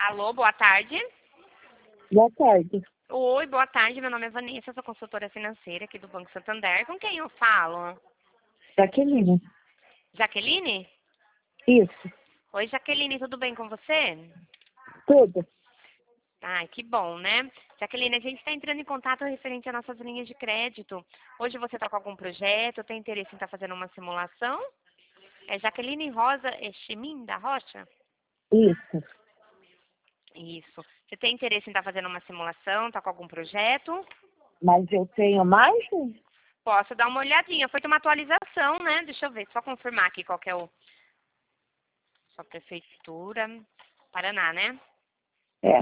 Alô, boa tarde. Boa tarde. Oi, boa tarde. Meu nome é Vanessa, sou consultora financeira aqui do Banco Santander. Com quem eu falo? Jaqueline. Jaqueline? Isso. Oi, Jaqueline, tudo bem com você? Tudo. Ai, que bom, né? Jaqueline, a gente está entrando em contato referente às nossas linhas de crédito. Hoje você está com algum projeto, tem interesse em estar fazendo uma simulação? É Jaqueline Rosa Echemin da Rocha? Isso. Isso. Você tem interesse em estar fazendo uma simulação, está com algum projeto? Mas eu tenho margem? Posso dar uma olhadinha. Foi uma atualização, né? Deixa eu ver, só confirmar aqui qual que é o sua prefeitura. Paraná, né? É.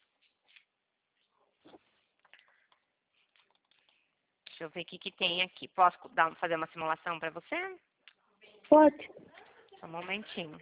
Deixa eu ver o que que tem aqui. Posso fazer uma simulação para você? Pode. Só um momentinho.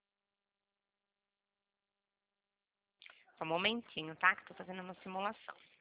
Só um momentinho, tá? Que eu tô fazendo uma simulação.